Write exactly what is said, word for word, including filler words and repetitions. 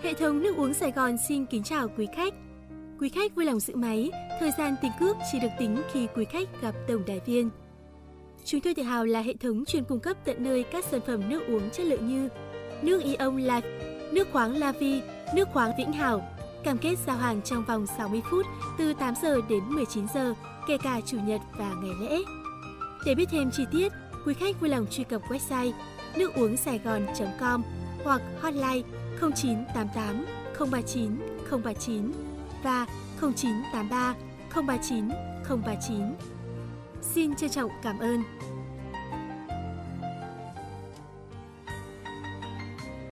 Hệ thống nước uống Sài Gòn xin kính chào quý khách. Quý khách vui lòng giữ máy, thời gian tính cước chỉ được tính khi quý khách gặp tổng đài viên. Chúng tôi tự hào là hệ thống chuyên cung cấp tận nơi các sản phẩm nước uống chất lượng như nước Ion Life, nước khoáng La Vi, nước khoáng Vĩnh Hảo, cam kết giao hàng trong vòng sáu mươi phút từ tám giờ đến mười chín giờ, kể cả chủ nhật và ngày lễ. Để biết thêm chi tiết, quý khách vui lòng truy cập website nước uống sài gòn chấm com hoặc hotline không chín tám tám không ba chín không ba chín và không chín tám ba không ba chín không ba chín. Xin trân trọng cảm ơn.